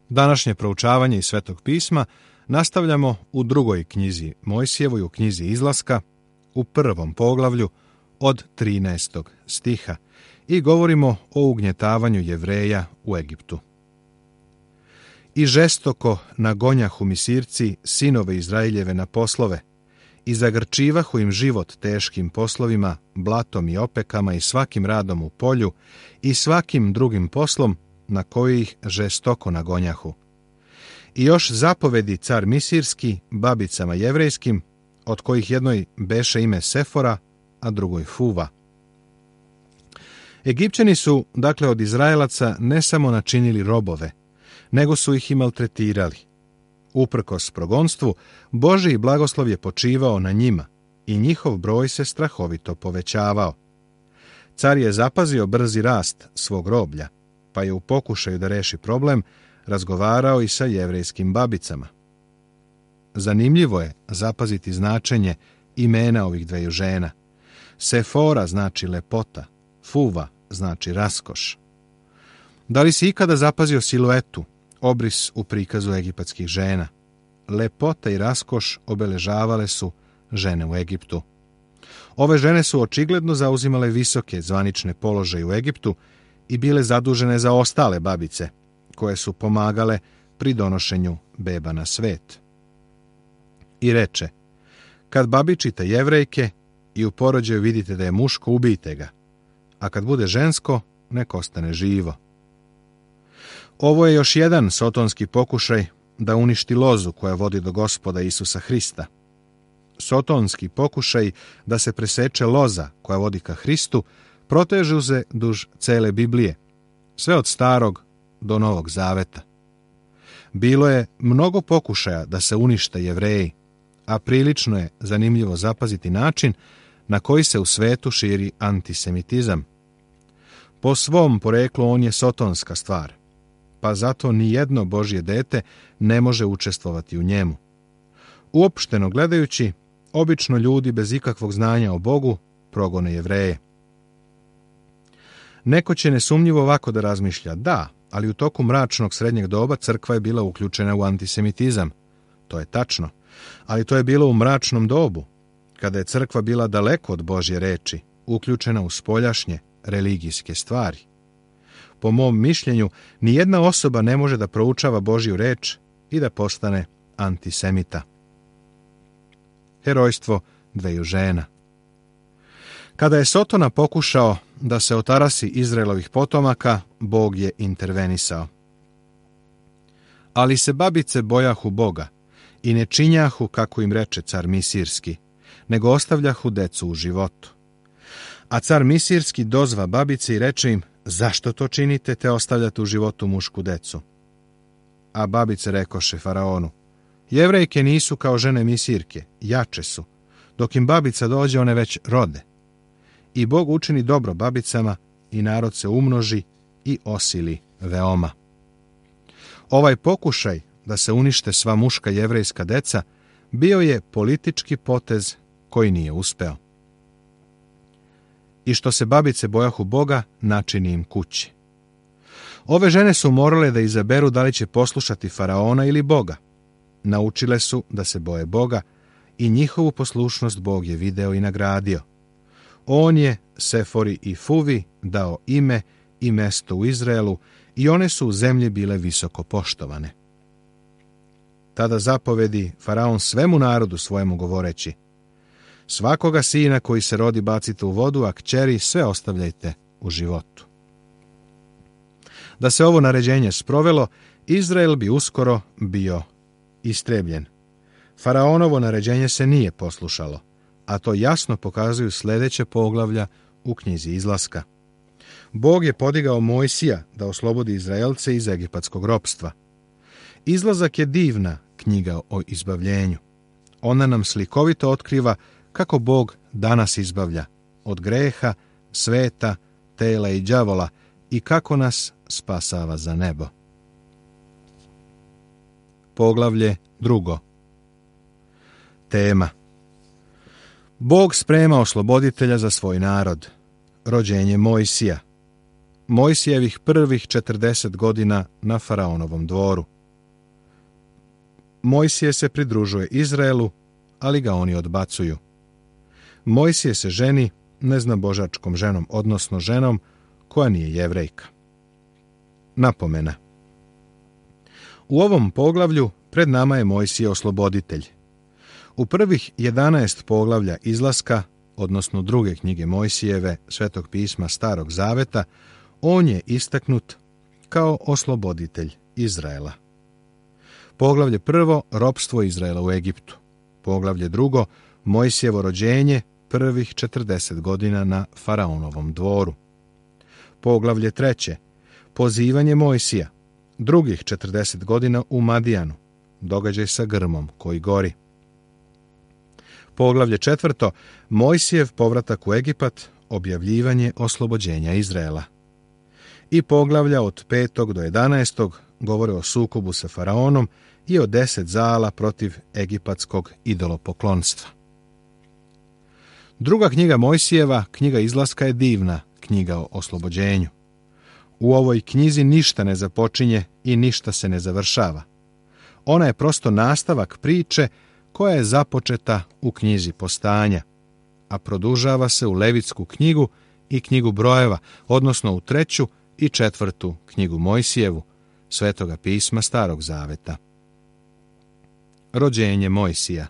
Današnje proučavanje iz Svetog pisma nastavljamo u drugoj knjizi Mojsijevoj, u knjizi Izlaska, u 1. poglavlju od 13. stiha i govorimo o ugnjetavanju Jevreja u Egiptu. I žestoko nagonjahu Misirci sinove Izraeljeve na poslove i zagrčivahu im život teškim poslovima, blatom i opekama i svakim radom u polju i svakim drugim poslom na koji ih žestoko nagonjahu. I još zapovedi car Misirski babicama jevrejskim, od kojih jednoj beše ime Sefora, a drugoj Fuva. Egipćani su, dakle, od Izraelaca ne samo načinili robove, nego su ih i maltretirali. Uprkos progonstvu, Božji blagoslov je počivao na njima i njihov broj se strahovito povećavao. Car je zapazio brzi rast svog roblja, pa je u pokušaju da reši problem razgovarao i sa jevrejskim babicama. Zanimljivo je zapaziti značenje imena ovih dveju žena. Sefora znači lepota, Fuva znači raskoš. Da li si ikada zapazio siluetu, obris u prikazu egipatskih žena? Lepota i raskoš obeležavale su žene u Egiptu. Ove žene su očigledno zauzimale visoke zvanične položaje u Egiptu i bile zadužene za ostale babice, koje su pomagale pri donošenju beba na svet. I reče, kad babičite Jevrejke i u porođaju vidite da je muško, ubijte ga, a kad bude žensko, nek ostane živo. Ovo je još jedan sotonski pokušaj da uništi lozu koja vodi do Gospoda Isusa Hrista. Sotonski pokušaj da se preseče loza koja vodi ka Hristu protežu se duž cele Biblije, sve od Starog do Novog Zaveta. Bilo je mnogo pokušaja da se unište Jevreji, a prilično je zanimljivo zapaziti način na koji se u svetu širi antisemitizam. Po svom poreklu on je sotonska stvar, pa zato ni jedno Božje dete ne može učestvovati u njemu. Uopšteno gledajući, obično ljudi bez ikakvog znanja o Bogu progone Jevreje. Neko će nesumnjivo ovako da razmišlja, da, ali u toku mračnog srednjeg doba crkva je bila uključena u antisemitizam. To je tačno, ali to je bilo u mračnom dobu, kada je crkva bila daleko od Božje reči, uključena u spoljašnje religijske stvari. Po mom mišljenju, nijedna osoba ne može da proučava Božju reč i da postane antisemita. Herojstvo dveju žena. Kada je Sotona pokušao da se otarasi Izraelovih potomaka, Bog je intervenisao. Ali se babice bojahu Boga i ne činjahu kako im reče car Misirski, nego ostavljahu decu u životu. A car Misirski dozva babice i reče im, zašto to činite te ostavljate u životu mušku decu? A babice rekoše faraonu, Jevrejke nisu kao žene Misirke, jače su, dok im babica dođe one već rode. I Bog učini dobro babicama i narod se umnoži i osili veoma. Ovaj pokušaj da se unište sva muška jevrejska deca bio je politički potez koji nije uspeo. I što se babice bojahu Boga, načini im kući. Ove žene su morale da izaberu da li će poslušati faraona ili Boga. Naučile su da se boje Boga i njihovu poslušnost Bog je video i nagradio. On je Sefori i Fuvi dao ime i mesto u Izraelu i one su u zemlji bile visoko poštovane. Tada zapovedi faraon svemu narodu svojemu govoreći, svakoga sina koji se rodi bacite u vodu, a kćeri sve ostavljajte u životu. Da se ovo naređenje sprovelo, Izrael bi uskoro bio istrebljen. Faraonovo naređenje se nije poslušalo, a to jasno pokazuju sljedeće poglavlja u knjizi Izlaska. Bog je podigao Mojsija da oslobodi Izraelce iz egipatskog ropstva. Izlazak je divna knjiga o izbavljenju. Ona nam slikovito otkriva kako Bog danas izbavlja od greha, sveta, tela i đavola i kako nas spasava za nebo. Poglavlje 2. Tema. Bog sprema osloboditelja za svoj narod. Rođenje Mojsija. Mojsijevih prvih 40 godina na faraonovom dvoru. Mojsije se pridružuje Izraelu, ali ga oni odbacuju. Mojsije se ženi neznabožačkom ženom, odnosno ženom koja nije Jevrejka. Napomena. U ovom poglavlju pred nama je Mojsije osloboditelj. U prvih 11 poglavlja izlaska, odnosno druge knjige Mojsijeve, Svetog pisma Starog zaveta, on je istaknut kao osloboditelj Izraela. Poglavlje prvo, ropstvo Izraela u Egiptu. Poglavlje drugo, Mojsijevo rođenje, prvih 40 godina na faraonovom dvoru. Poglavlje treće, pozivanje Mojsija, drugih 40 godina u Madijanu, događaj sa grmom koji gori. Poglavlje četvrto, Mojsijev povratak u Egipat, objavljivanje oslobođenja Izraela. I poglavlja od 5. do 11. govore o sukobu sa faraonom i o 10 zala protiv egipatskog idolopoklonstva. Druga knjiga Mojsijeva, knjiga izlaska, je divna knjiga o oslobođenju. U ovoj knjizi ništa ne započinje i ništa se ne završava. Ona je prosto nastavak priče koja je započeta u knjizi Postanja, a produžava se u Levitsku knjigu i knjigu Brojeva, odnosno u 3. i 4. knjigu Mojsijevu, Svetoga pisma Starog zaveta. Rođenje Mojsija.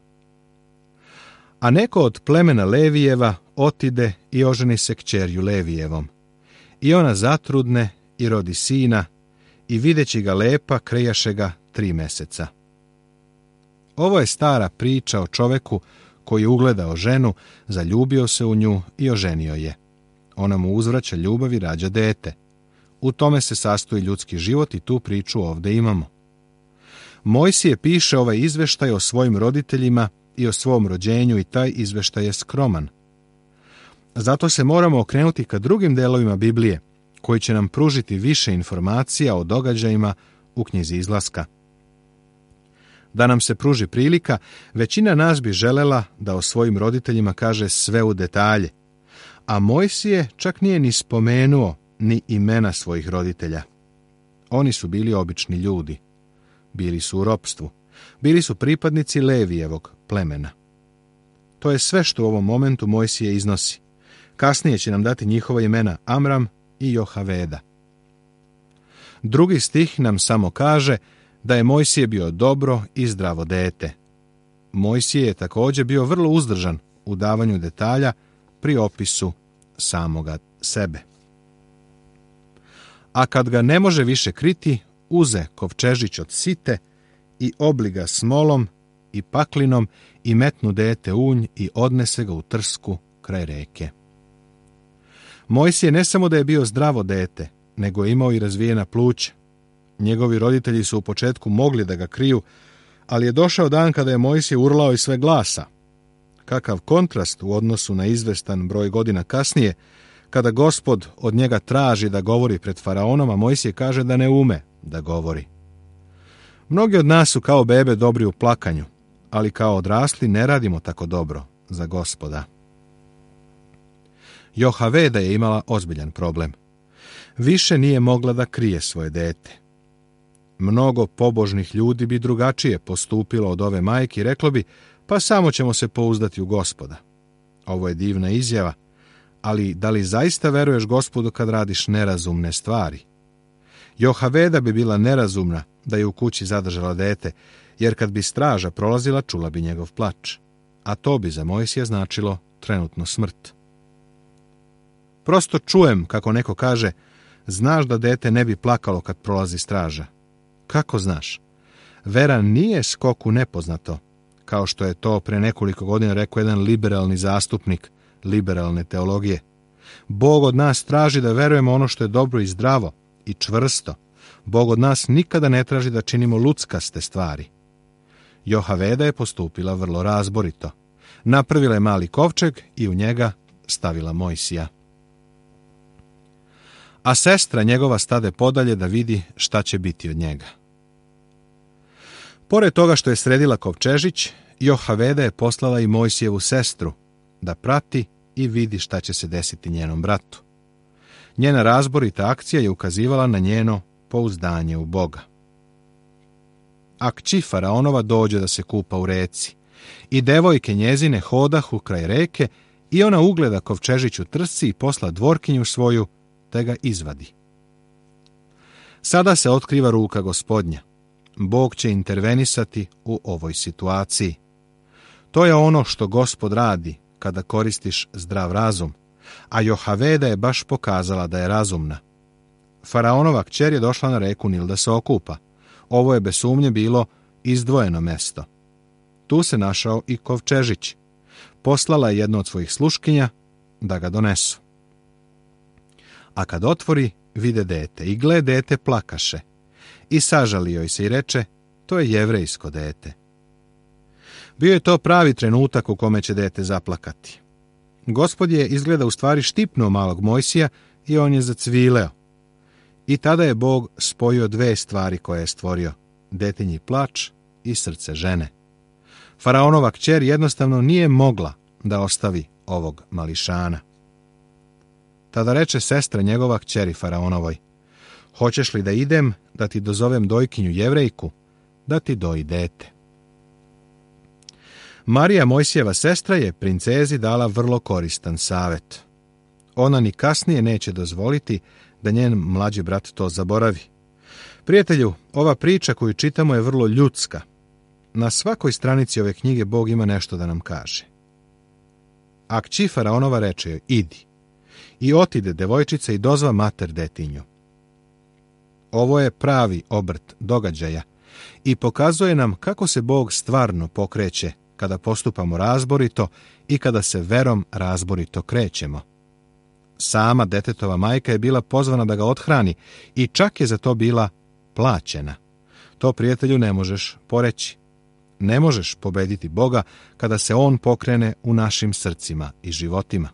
A neko od plemena Levijeva otide i oženi se kćerju Levijevom. I ona zatrudne i rodi sina, i videći ga lepa, krejaše ga 3 meseca. Ovo je stara priča o čoveku koji je ugledao ženu, zaljubio se u nju i oženio je. Ona mu uzvraća ljubav i rađa dete. U tome se sastoji ljudski život i tu priču ovdje imamo. Mojsije piše ovaj izveštaj o svojim roditeljima i o svom rođenju i taj izveštaj je skroman. Zato se moramo okrenuti ka drugim delovima Biblije, koji će nam pružiti više informacija o događajima u knjizi izlaska. Da nam se pruži prilika, većina nas bi želela da o svojim roditeljima kaže sve u detalje, a Mojsije čak nije ni spomenuo ni imena svojih roditelja. Oni su bili obični ljudi. Bili su u ropstvu. Bili su pripadnici Levijevog plemena. To je sve što u ovom momentu Mojsije iznosi. Kasnije će nam dati njihova imena Amram i Johaveda. 2. stih nam samo kaže da je Mojsije bio dobro i zdravo dete. Mojsije je također bio vrlo uzdržan u davanju detalja pri opisu samoga sebe. A kad ga ne može više kriti, uze kovčežić od site i obliga smolom i paklinom i metnu dete unj i odnese ga u trsku kraj reke. Mojsije ne samo da je bio zdravo dete, nego je imao i razvijena pluća. Njegovi roditelji su u početku mogli da ga kriju, ali je došao dan kada je Mojsije urlao iz sve glasa. Kakav kontrast u odnosu na izvestan broj godina kasnije, kada Gospod od njega traži da govori pred faraonom, a Mojsije kaže da ne ume da govori. Mnogi od nas su kao bebe dobri u plakanju, ali kao odrasli ne radimo tako dobro za Gospoda. Johaveda je imala ozbiljan problem. Više nije mogla da krije svoje dete. Mnogo pobožnih ljudi bi drugačije postupilo od ove majke i reklo bi, pa samo ćemo se pouzdati u Gospoda. Ovo je divna izjava, ali da li zaista veruješ Gospodu kad radiš nerazumne stvari? Johaveda bi bila nerazumna da je u kući zadržala dete, jer kad bi straža prolazila, čula bi njegov plač. A to bi za Mojsija značilo trenutno smrt. Prosto čujem kako neko kaže, znaš da dete ne bi plakalo kad prolazi straža. Kako znaš? Vera nije skok u nepoznato, kao što je to pre nekoliko godina rekao jedan liberalni zastupnik liberalne teologije. Bog od nas traži da verujemo ono što je dobro i zdravo i čvrsto. Bog od nas nikada ne traži da činimo luckaste stvari. Johaveda je postupila vrlo razborito. Napravila je mali kovčeg i u njega stavila Mojsija. A sestra njegova stade podalje da vidi šta će biti od njega. Pored toga što je sredila kovčežić, Johaveda je poslala i Mojsijevu sestru da prati i vidi šta će se desiti njenom bratu. Njena razborita akcija je ukazivala na njeno pouzdanje u Boga. A kći faraonova dođe da se kupa u reci, i devojke njezine hodahu kraj reke, i ona ugleda kovčežić u trsci i posla dvorkinju svoju, te ga izvadi. Sada se otkriva ruka Gospodnja. Bog će intervenisati u ovoj situaciji. To je ono što Gospod radi kada koristiš zdrav razum, a Johaveda je baš pokazala da je razumna. Faraonova kćer je došla na reku Nil da se okupa. Ovo je bez sumnje bilo izdvojeno mesto. Tu se našao i kovčežić. Poslala je jedno od svojih sluškinja da ga donesu. A kad otvori, vide dete, i gle, dete plakaše. I sažali joj se i reče, to je jevrejsko dete. Bio je to pravi trenutak u kome će dete zaplakati. Gospod je izgleda u stvari štipnuo malog Mojsija i on je zacvileo. I tada je Bog spojio dve stvari koje je stvorio, detinji plač i srce žene. Faraonova kćer jednostavno nije mogla da ostavi ovog mališana. Tada reče sestra njegova kćeri faraonovoj, hoćeš li da idem da ti dozovem dojkinju Jevrejku, da ti doji dete? Marija, Mojsijeva sestra, je princezi dala vrlo koristan savjet. Ona ni kasnije neće dozvoliti da njen mlađi brat to zaboravi. Prijatelju, ova priča koju čitamo je vrlo ljudska. Na svakoj stranici ove knjige Bog ima nešto da nam kaže. A kći faraonova reče joj, idi. I otide devojčica i dozva mater detinju. Ovo je pravi obrt događaja i pokazuje nam kako se Bog stvarno pokreće kada postupamo razborito i kada se verom razborito krećemo. Sama detetova majka je bila pozvana da ga othrani i čak je za to bila plaćena. To, prijatelju, ne možeš poreći. Ne možeš pobediti Boga kada se On pokrene u našim srcima i životima.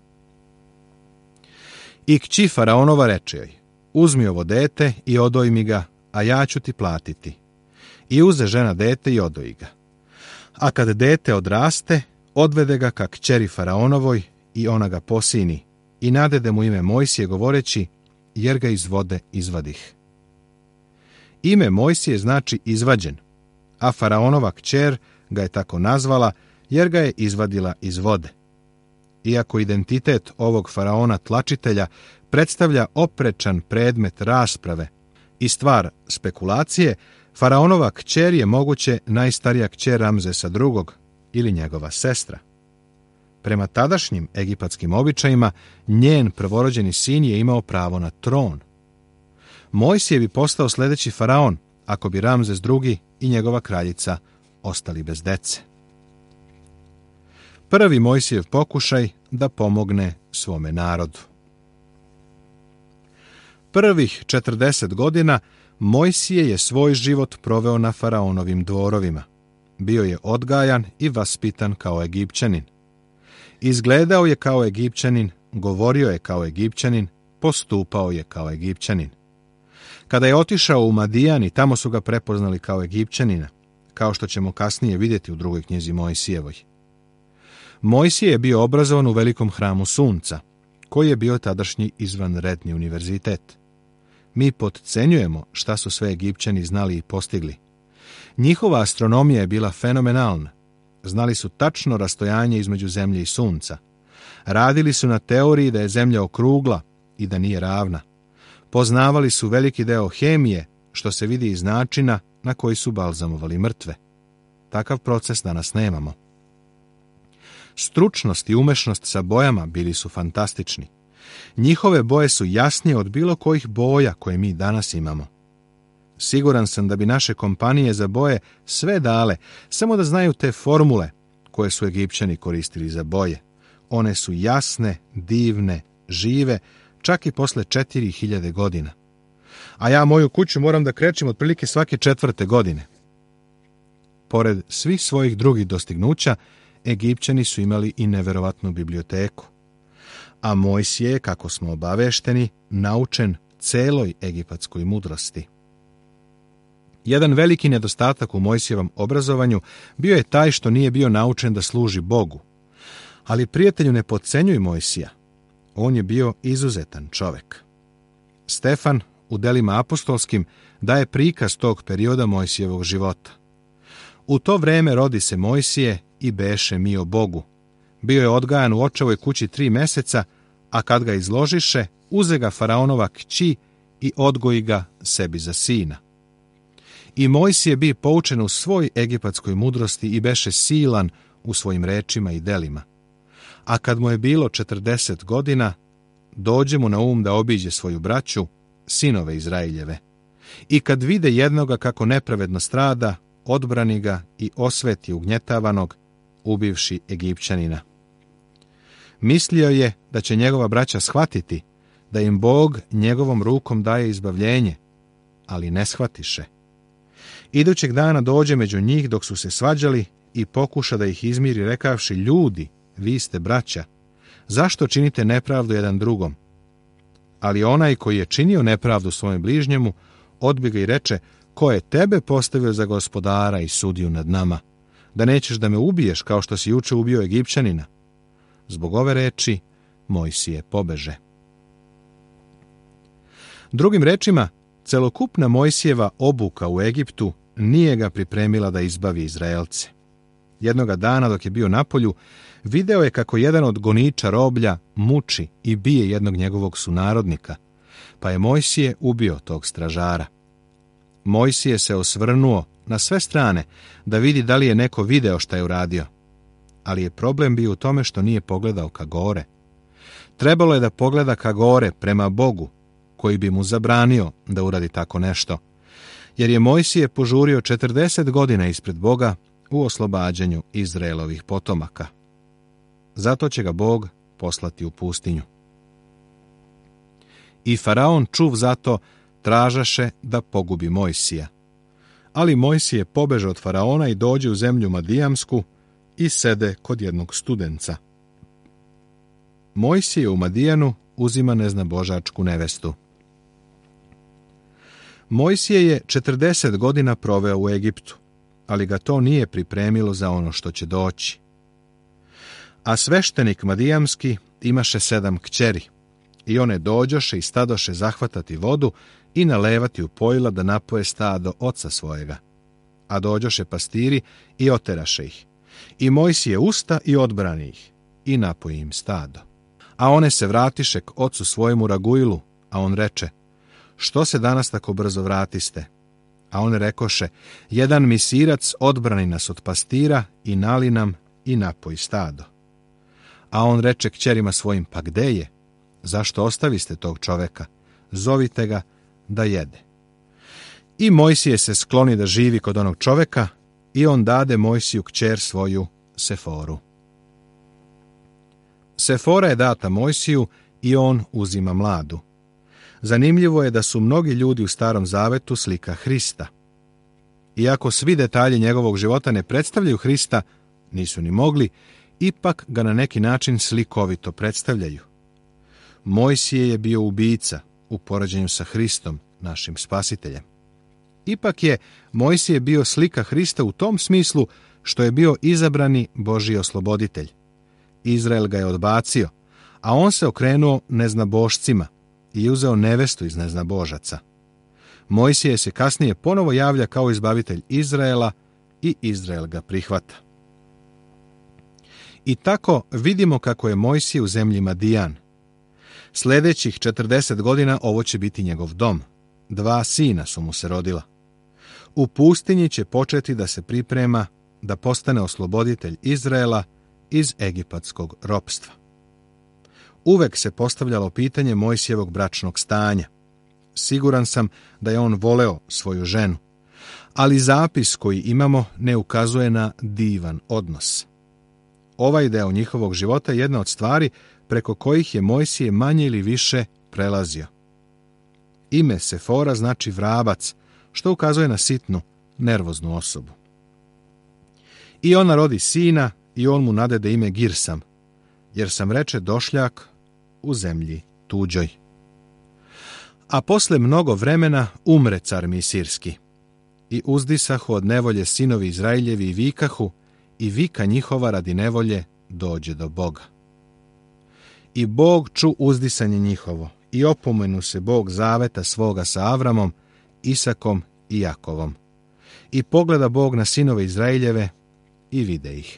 I kći faraonova reče joj, uzmi ovo dete i odoj mi ga, a ja ću ti platiti. I uze žena dete i odoji ga. A kad dete odraste, odvede ga ka kćeri faraonovoj i ona ga posini i nadede mu ime Mojsije govoreći, jer ga iz vode izvadih. Ime Mojsije znači izvađen, a faraonova kćer ga je tako nazvala jer ga je izvadila iz vode. Iako identitet ovog faraona tlačitelja predstavlja oprečan predmet rasprave i stvar spekulacije, faraonova kćer je moguće najstarija kćer Ramzesa II. Ili njegova sestra. Prema tadašnjim egipatskim običajima, njen prvorođeni sin je imao pravo na tron. Mojsije bi postao sljedeći faraon, ako bi Ramzes II. I njegova kraljica ostali bez dece. Prvi Mojsijev pokušaj da pomogne svome narodu. Prvih 40 godina Mojsije je svoj život proveo na faraonovim dvorovima. Bio je odgajan i vaspitan kao Egipćanin. Izgledao je kao Egipćanin, govorio je kao Egipćanin, postupao je kao Egipćanin. Kada je otišao u Madijan i tamo su ga prepoznali kao Egipćanina, kao što ćemo kasnije vidjeti u drugoj knjizi Mojsijevoj. Mojsije je bio obrazovan u velikom hramu Sunca, koji je bio tadašnji izvanredni univerzitet. Mi potcenjujemo šta su sve Egipćani znali i postigli. Njihova astronomija je bila fenomenalna. Znali su tačno rastojanje između zemlje i sunca. Radili su na teoriji da je zemlja okrugla i da nije ravna. Poznavali su veliki deo hemije, što se vidi iz načina na koji su balzamovali mrtve. Takav proces danas nemamo. Stručnost i umešnost sa bojama bili su fantastični. Njihove boje su jasnije od bilo kojih boja koje mi danas imamo. Siguran sam da bi naše kompanije za boje sve dale, samo da znaju te formule koje su Egipćani koristili za boje. One su jasne, divne, žive, čak i posle 4000 godina. A ja moju kuću moram da krečim otprilike svake 4. godine. Pored svih svojih drugih dostignuća, Egipćani su imali i neverovatnu biblioteku. A Mojsije je, kako smo obavešteni, naučen celoj egipatskoj mudrosti. Jedan veliki nedostatak u Mojsijevom obrazovanju bio je taj što nije bio naučen da služi Bogu. Ali, prijatelju, ne potcenjuj Mojsija. On je bio izuzetan čovek. Stefan u delima apostolskim daje prikaz tog perioda Mojsijevog života. U to vreme rodi se Mojsije i beše mio Bogu. Bio je odgajan u očevoj kući 3 meseca, a kad ga izložiše, uze ga faraonova kći i odgoji ga sebi za sina. I Mojsije bi poučen u svoj egipatskoj mudrosti i beše silan u svojim rečima i delima. A kad mu je bilo 40 godina, dođe mu na da obiđe svoju braću, sinove Izraeljeve. I kad vide jednoga kako nepravedno strada, odbrani ga i osveti ugnjetavanog, ubivši Egipćanina. Mislio je da će njegova braća shvatiti da im Bog njegovom rukom daje izbavljenje, ali ne shvatiše. Idućeg dana dođe među njih dok su se svađali i pokuša da ih izmiri rekavši: ljudi, vi ste braća, zašto činite nepravdu jedan drugom? Ali onaj koji je činio nepravdu svojem bližnjemu, odbi ga i reče: ko je tebe postavio za gospodara i sudiju nad nama, da nećeš da me ubiješ kao što si juče ubio Egipćanina? Zbog ove reči Mojsije pobeže. Drugim rečima, celokupna Mojsijeva obuka u Egiptu nije ga pripremila da izbavi Izraelce. Jednoga dana dok je bio na polju, video je kako jedan od goniča roblja muči i bije jednog njegovog sunarodnika, pa je Mojsije ubio tog stražara. Mojsije se osvrnuo na sve strane da vidi da li je neko video šta je uradio, ali je problem bio u tome što nije pogledao ka gore. Trebalo je da pogleda ka gore prema Bogu, koji bi mu zabranio da uradi tako nešto, jer je Mojsije požurio 40 godina ispred Boga u oslobađanju Izraelovih potomaka. Zato će ga Bog poslati u pustinju. I faraon čuv zato tražaše da pogubi Mojsija. Ali Mojsije pobeže od faraona i dođe u zemlju Madijamsku i sede kod jednog studenca. Mojsije u Madijanu uzima neznabožačku nevestu. Mojsije je 40 godina proveo u Egiptu, ali ga to nije pripremilo za ono što će doći. A sveštenik Madijamski imaše 7 kćeri, i one dođoše i stadoše zahvatati vodu i nalevati u pojila da napoje stado oca svojega. A dođoše pastiri i oteraše ih. I Mojsije usta i odbrani ih, i napoji im stado. A one se vratiše k ocu svojemu Raguilu, a on reče: što se danas tako brzo vratiste? A one rekoše: jedan misirac odbrani nas od pastira i nali nam i napoji stado. A on reče kćerima svojim: pa gde je? Zašto ostaviste tog čoveka? Zovite ga da jede. I Mojsije se skloni da živi kod onog čoveka i on dade Mojsiju kćer svoju Seforu. Sefora je data Mojsiju i on uzima mladu. Zanimljivo je da su mnogi ljudi u Starom zavetu slika Hrista. Iako svi detalji njegovog života ne predstavljaju Hrista, nisu ni mogli, ipak ga na neki način slikovito predstavljaju. Mojsije je bio ubica u poređenju sa Hristom, našim spasiteljem. Ipak je Mojsije bio slika Hrista u tom smislu što je bio izabrani Božji osloboditelj. Izrael ga je odbacio, a on se okrenuo neznabošcima i uzeo nevestu iz neznabožaca. Mojsije se kasnije ponovo javlja kao izbavitelj Izraela i Izrael ga prihvata. I tako vidimo kako je Mojsije u zemlji Madijan. Sljedećih 40 godina ovo će biti njegov dom. 2 sina su mu se rodila. U pustinji će početi da se priprema da postane osloboditelj Izraela iz egipatskog ropstva. Uvek se postavljalo pitanje Mojsijevog bračnog stanja. Siguran sam da je on voleo svoju ženu, ali zapis koji imamo ne ukazuje na divan odnos. Ovaj deo njihovog života je jedna od stvari preko kojih je Mojsije manje ili više prelazio. Ime Sefora znači vrabac, što ukazuje na sitnu, nervoznu osobu. I ona rodi sina i on mu nadede ime Girsam, jer sam reče došljak u zemlji tuđoj. A posle mnogo vremena umre car Misirski. I uzdisahu od nevolje sinovi Izraeljevi i vikahu, i vika njihova radi nevolje dođe do Boga. I Bog ču uzdisanje njihovo, i opomenu se Bog zaveta svoga sa Avramom, Isakom i Jakovom. I pogleda Bog na sinove Izraeljeve i vide ih.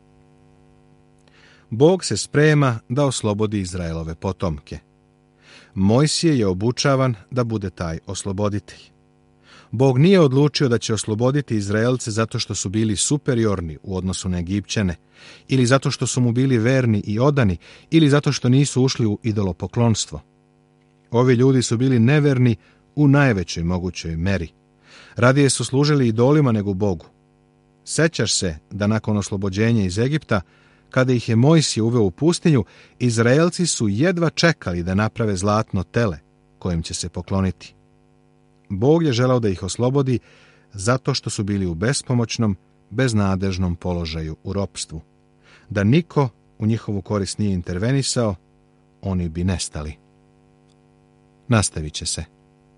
Bog se sprema da oslobodi Izraelove potomke. Mojsije je obučavan da bude taj osloboditelj. Bog nije odlučio da će osloboditi Izraelce zato što su bili superiorni u odnosu na Egipćane, ili zato što su mu bili verni i odani, ili zato što nisu ušli u idolopoklonstvo. Ovi ljudi su bili neverni u najvećoj mogućoj meri. Radije su služili idolima nego Bogu. Sećaš se da nakon oslobođenja iz Egipta, kada ih je Mojsije uveo u pustinju, Izraelci su jedva čekali da naprave zlatno tele kojim će se pokloniti. Bog je želao da ih oslobodi zato što su bili u bespomoćnom, beznadežnom položaju u ropstvu. Da niko u njihovu korist nije intervenisao, oni bi nestali. Nastavit će se.